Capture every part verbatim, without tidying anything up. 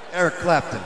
Eric Clapton.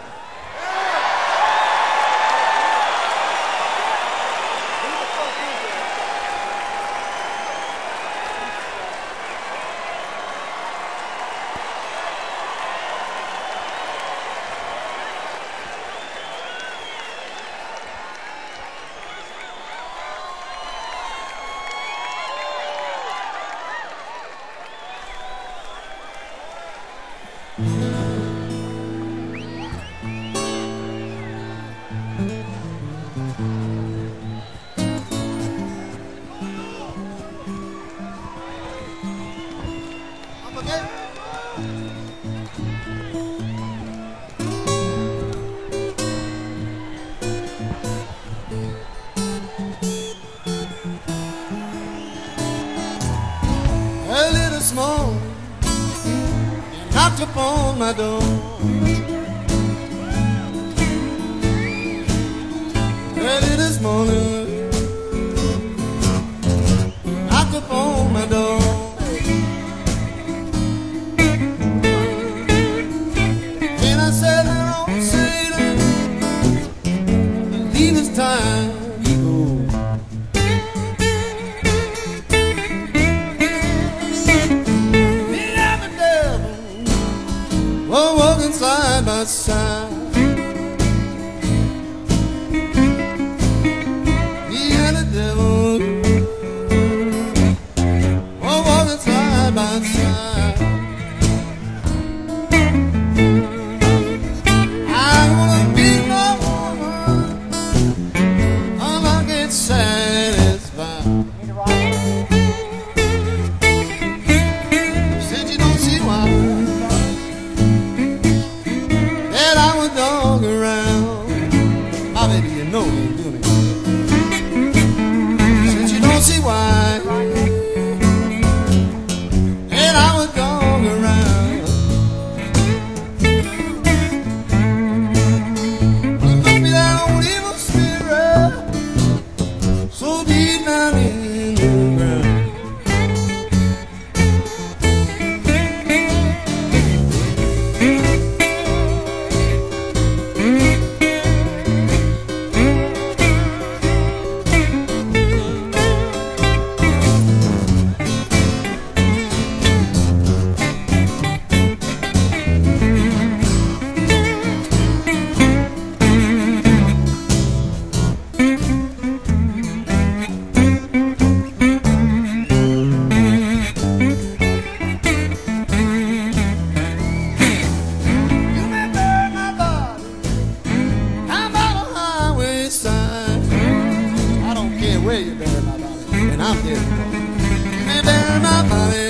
Morning, you knocked upon my door. Early this morning, knocked upon my door. And I said, "Hello, sailor, believe it's time to go." We're walking side by side. Me and the devil. We're walking side by side. I wanna be my woman until I get satisfied. Said you don't see why dog around. I bet you know you doing it. Since you don't see why, and I would dog around. Well, it must be that old evil spirit so deep down in the ground. Where you bury my body? And I'm dead. You may bury my body.